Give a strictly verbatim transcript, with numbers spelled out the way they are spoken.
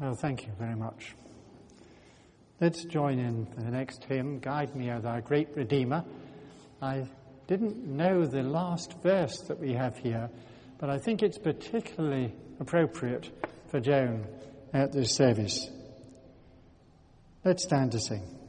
Well, thank you very much. Let's join in for the next hymn, Guide Me, O Thou Great Redeemer. I didn't know the last verse that we have here, but I think it's particularly appropriate for Joan at this service. Let's stand to sing.